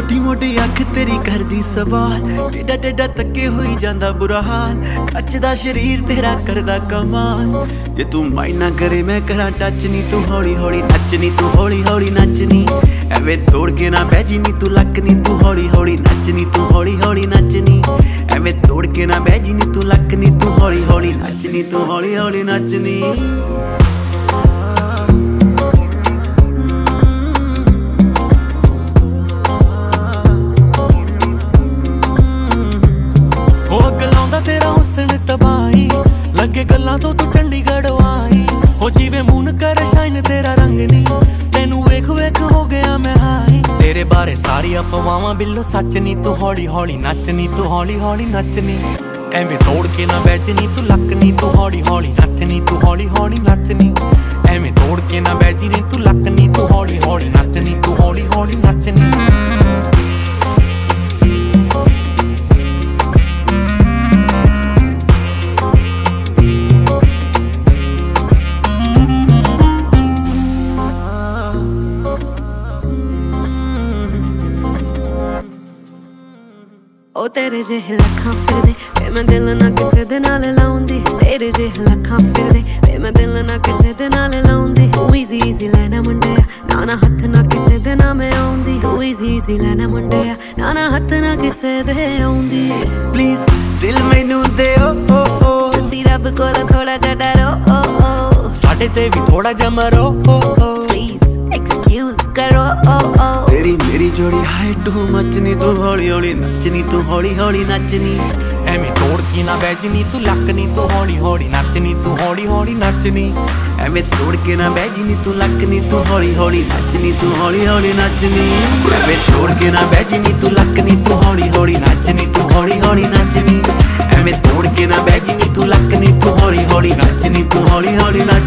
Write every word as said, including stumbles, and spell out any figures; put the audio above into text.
मोटी मोटी अख तेरी करदी सवाल, टेढ़ा टेढ़ा तके होई जांदा बुरा हाल, कच्चदा शरीर तेरा करदा कमाल। जे तू माइंड ना करे मैं करा टच नी, तू हौली हौली नचनी, तू हौली हौली नचनी, एवें तोड़ के ना बह जी नी तू लक नी, तू हौली हौली नचनी, तू हौली हौली नचनी, एवें तोड़ के ना बह जी नी तू लक नी, तू हौली हौली नचनी, तू हौली हौली नचनी। तेरा हुसन तबाही लगे गल्लां तो तू चंडीगढ़ आई, हो जीवे मून कर शाइन तेरा रंग नी, तेनू वेख वेख हो गया मैं हाई। तेरे बारे सारी अफवाहां बिल्लो सच नी, तू हौली हौली नचनी, तू हौली हौली नचनी, एवें तोड़ के ना बैजनी तू लक नी, तू हौली हौली नचनी, तू हौली हौली नचनी, एवें तोड़ के ना बैजनी तू लक नी, तू हौली हौली नचनी, तू हौली हौली नचनी। ओ तेरे जेह लखां फिरदे वे मैं दिल ना किसे दे नाल लाउंदी, तेरे जेह लखां फिरदे वे मैं दिल ना किसे दे नाल लाउंदी। तू इजी इजी लेना मुंडिया ना ना हथ ना किसे दे ना मैं आउंदी, तू इजी इजी लेना मुंडिया ना ना हथ ना किसे दे आउंदी। प्लीज दिल मैनू दे ओ ओ ओ, तुसी रब कोल थोड़ा जा डरो ओ ओ, साडे ते भी थोड़ा जा मरो ओ ओ, प्लीज एक्सक्यूज करो ओ ओ। तेरी मेरी जोड़ी हाय टू मचनी, तू हौली हौली नचनी, तू हौली हौली नचनी, एवें तोड़ के ना बैजनी तू लक नी, तू हौली हौली नचनी, तू हौली हौली नचनी, एवें तोड़ के ना बैजनी तू लक नी, तू हौली हौली नचनी, तू हौली हौली नचनी, एवें तोड़ के ना बैजनी तू लक नी, तू हौली हौली नचनी, तू हौली हौली नचनी, एवें तोड़ के ना बैजनी तू लक नी, तू हौली हौली नचनी, तू हौली हौली नचनी।